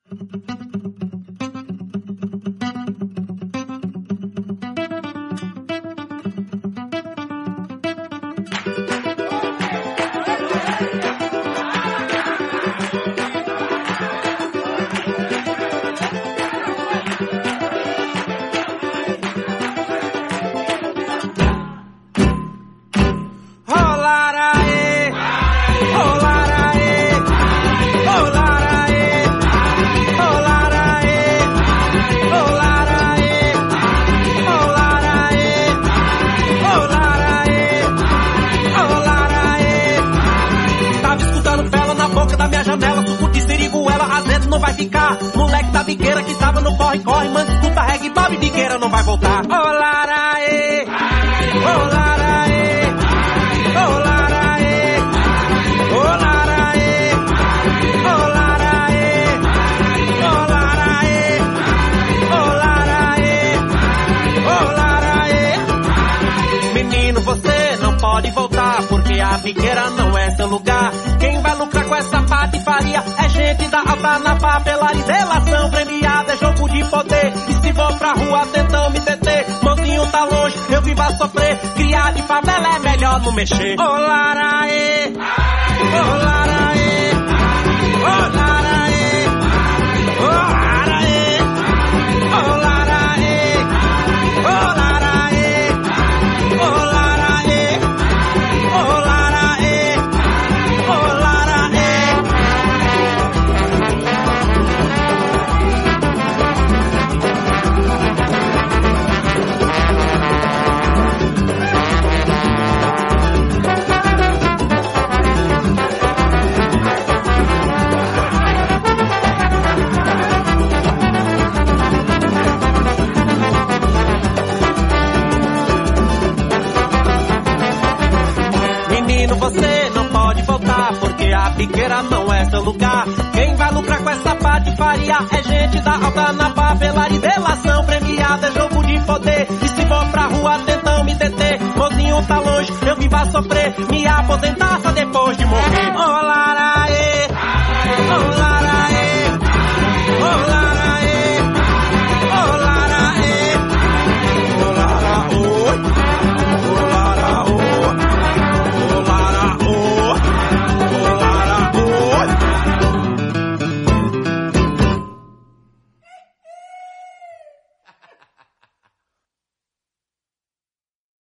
Não vai ficar, moleque da biqueira que tava no corre-corre, mano, escuta reggae, Bob Biqueira não vai voltar. Olaraê, olaraê, olaraê, olaraê, olaraê, olaraê, olaraê, olaraê. Menino, você não pode voltar, porque a biqueira não é seu lugar. Quem vai lucrar com essa patifaria é gente da alta na papelaria. Delação premiada é jogo de poder. E se vou pra rua tentam me deter, mãozinho tá longe, eu viva sofrer. Criar de favela é melhor não mexer. Olaraê, olaraê, olaraê, olaraê, olaraê, olaraê, olaraê, olaraê, olaraê. Você não pode voltar, porque a biqueira não é seu lugar. Quem vai lucrar com essa patifaria é gente da alta na papelaria. Delação premiada é jogo de poder. E se for pra rua tentam me deter, mozinho tá longe, eu viva sofrer. Me aposentar, só